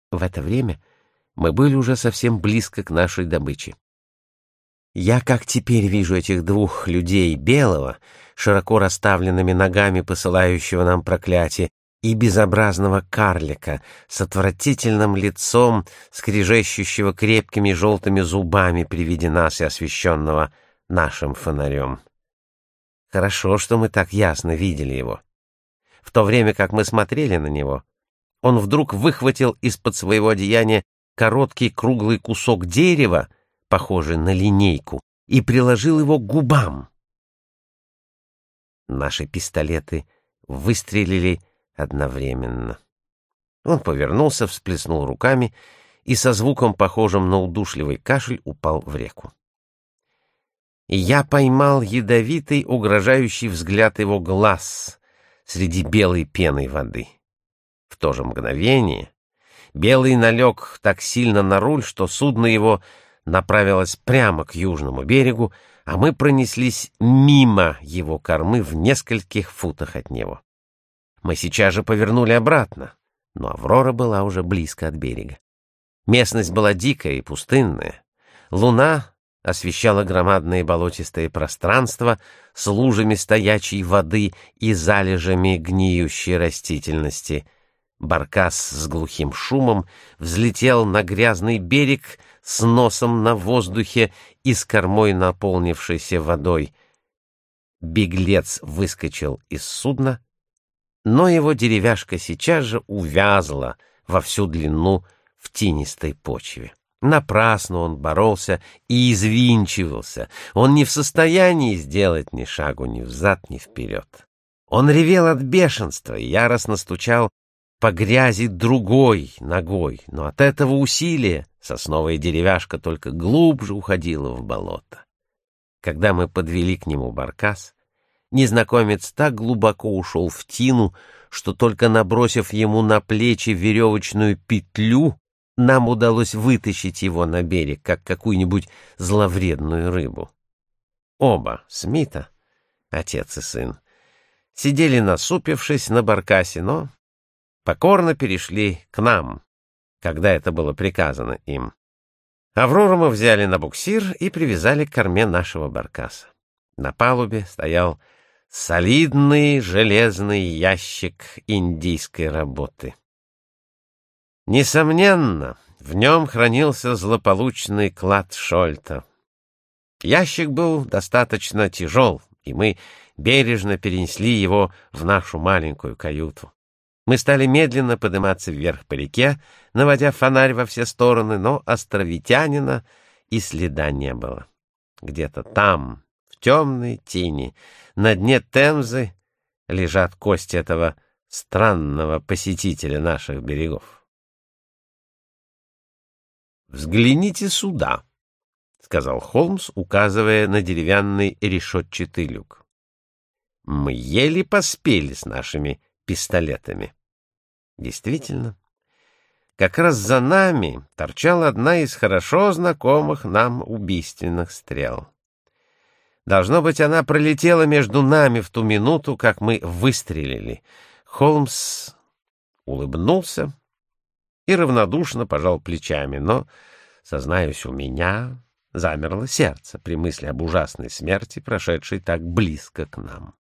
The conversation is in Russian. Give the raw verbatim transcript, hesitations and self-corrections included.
В это время мы были уже совсем близко к нашей добыче. Я как теперь вижу этих двух людей, белого, широко расставленными ногами посылающего нам проклятие, и безобразного карлика с отвратительным лицом, скрежещущего крепкими желтыми зубами при виде нас и освещенного нашим фонарем. Хорошо, что мы так ясно видели его. В то время как мы смотрели на него, он вдруг выхватил из-под своего одеяния короткий круглый кусок дерева, похожий на линейку, и приложил его к губам. Наши пистолеты выстрелили одновременно. Он повернулся, всплеснул руками и со звуком, похожим на удушливый кашель, упал в реку. И я поймал ядовитый, угрожающий взгляд его глаз среди белой пены воды. В то же мгновение белый налег так сильно на руль, что судно его направилось прямо к южному берегу, а мы пронеслись мимо его кормы в нескольких футах от него. Мы сейчас же повернули обратно, но Аврора была уже близко от берега. Местность была дикая и пустынная. Луна освещала громадные болотистые пространства с лужами стоячей воды и залежами гниющей растительности. Баркас с глухим шумом взлетел на грязный берег с носом на воздухе и с кормой, наполнившейся водой. Беглец выскочил из судна, но его деревяшка сейчас же увязла во всю длину в тинистой почве. Напрасно он боролся и извинчивался. Он не в состоянии сделать ни шагу ни взад, ни вперед. Он ревел от бешенства и яростно стучал по грязи другой ногой, но от этого усилия сосновая деревяшка только глубже уходила в болото. Когда мы подвели к нему баркас, незнакомец так глубоко ушел в тину, что только набросив ему на плечи веревочную петлю, нам удалось вытащить его на берег, как какую-нибудь зловредную рыбу. Оба, Смита, отец и сын, сидели насупившись на баркасе, но покорно перешли к нам, когда это было приказано им. Аврору мы взяли на буксир и привязали к корме нашего баркаса. На палубе стоял солидный железный ящик индийской работы. Несомненно, в нем хранился злополучный клад Шольта. Ящик был достаточно тяжел, и мы бережно перенесли его в нашу маленькую каюту. Мы стали медленно подниматься вверх по реке, наводя фонарь во все стороны, но островитянина и следа не было. Где-то там, в темной тени, на дне Темзы, лежат кости этого странного посетителя наших берегов. «Взгляните сюда», — сказал Холмс, указывая на деревянный решетчатый люк. «Мы еле поспели с нашими пистолетами». Действительно, как раз за нами торчала одна из хорошо знакомых нам убийственных стрел. Должно быть, она пролетела между нами в ту минуту, как мы выстрелили. Холмс улыбнулся и равнодушно пожал плечами, но, сознаюсь, у меня замерло сердце при мысли об ужасной смерти, прошедшей так близко к нам.